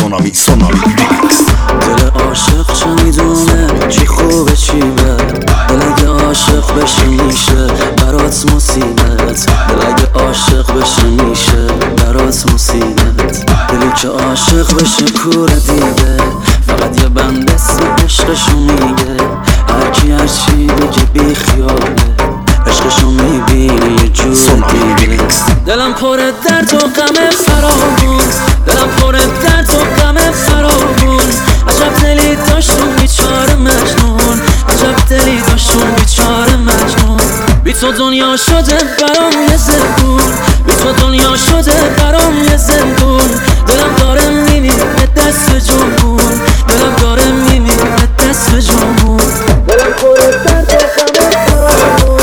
سونامی ریمیکس. دل عاشق چه میدونه چی خوبه چی بد، دل اگه عاشق بشه میشه برات مصیبت، دل اگه عاشق بشه میشه برات مصیبت. دلی که عاشق بشه کوره دیگه، فقط یه بند اسم عشقشو میگه، هرکی هرچی بگه بی خیاله، عشقشو میبینه یه جور دیگه. دلم پر درد و غم فراوون، دلم پر درد و غم فراوون، عجب دلی داشتون بیچاره مجنون، عجب دلی داشتون بیچاره مجنون. بی تو دنیا شده برام یه زندون، بی تو دنیا شده برام یه زندون. دلم داره میمیره دست به جنبون، دلم داره میمیره دست به جنبون. دلم پر درد و غم فراوون.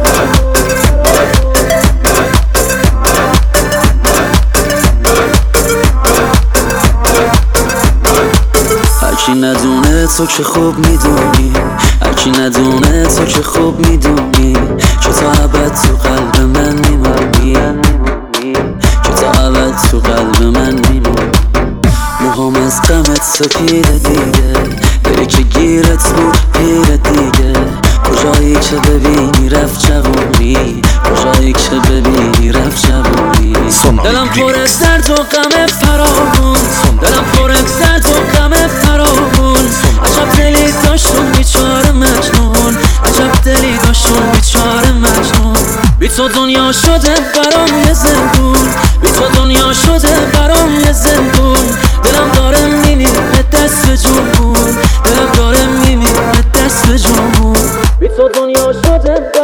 هرکی ندونه تو که خوب میدونی، هرکی ندونه تو که خوب میدونی، که تا ابد تو قلب من میمونی، که تا ابد تو قلب من میمونی. موهام از غمت سپیده دیگه، دلی که گیرت بود پیر دیگه، کجایی که ببینی رفت جوونی، کجایی که ببینی رفت جوونی. دلم پر درد و غم فراوون، دلم پر درد و غم فراوون، عجب دلی داشتون بیچاره مجنون، عجب دلی داشتون بیچاره مجنون. بی تو دنیا شده برام یه زندون، بی تو دنیا شده برام یه زندون. دلم داره میمیره دست به جنبون، دلم داره میمیره دست به جنبون. بی تو دنیا شده